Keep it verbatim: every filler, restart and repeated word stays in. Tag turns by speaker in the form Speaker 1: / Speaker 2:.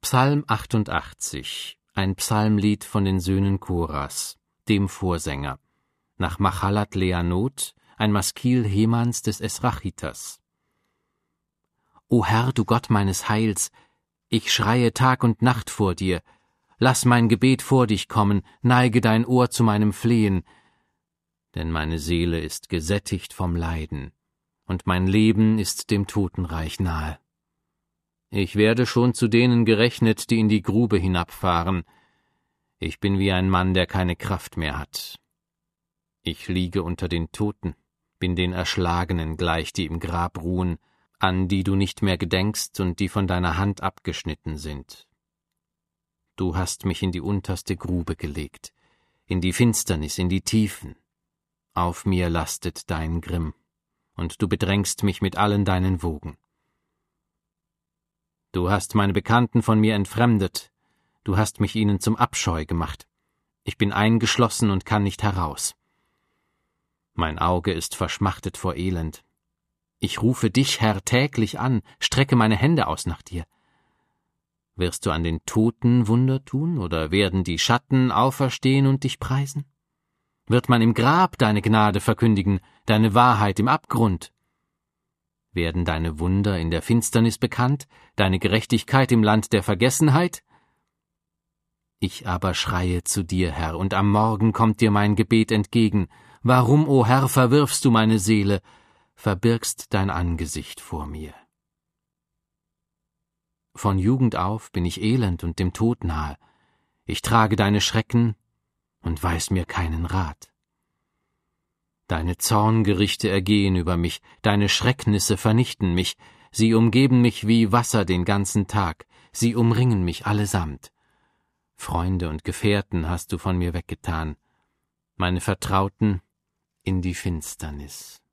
Speaker 1: Psalm achtundachtzig, ein Psalmlied von den Söhnen Koras, dem Vorsänger, nach Machalat Leanot, ein Maskil Hemans des Esrachitas. O Herr, du Gott meines Heils, ich schreie Tag und Nacht vor dir, lass mein Gebet vor dich kommen, neige dein Ohr zu meinem Flehen, denn meine Seele ist gesättigt vom Leiden, und mein Leben ist dem Totenreich nahe. Ich werde schon zu denen gerechnet, die in die Grube hinabfahren. Ich bin wie ein Mann, der keine Kraft mehr hat. Ich liege unter den Toten, bin den Erschlagenen gleich, die im Grab ruhen, an die du nicht mehr gedenkst und die von deiner Hand abgeschnitten sind. Du hast mich in die unterste Grube gelegt, in die Finsternis, in die Tiefen. Auf mir lastet dein Grimm, und du bedrängst mich mit allen deinen Wogen. Du hast meine Bekannten von mir entfremdet, du hast mich ihnen zum Abscheu gemacht. Ich bin eingeschlossen und kann nicht heraus. Mein Auge ist verschmachtet vor Elend. Ich rufe dich, Herr, täglich an, strecke meine Hände aus nach dir. Wirst du an den Toten Wunder tun, oder werden die Schatten auferstehen und dich preisen? Wird man im Grab deine Gnade verkündigen, deine Wahrheit im Abgrund? Werden deine Wunder in der Finsternis bekannt, deine Gerechtigkeit im Land der Vergessenheit? Ich aber schreie zu dir, Herr, und am Morgen kommt dir mein Gebet entgegen. Warum, o Herr, verwirfst du meine Seele, verbirgst dein Angesicht vor mir? Von Jugend auf bin ich elend und dem Tod nahe. Ich trage deine Schrecken und weiß mir keinen Rat. Deine Zorngerichte ergehen über mich, deine Schrecknisse vernichten mich, sie umgeben mich wie Wasser den ganzen Tag, sie umringen mich allesamt. Freunde und Gefährten hast du von mir weggetan, meine Vertrauten in die Finsternis.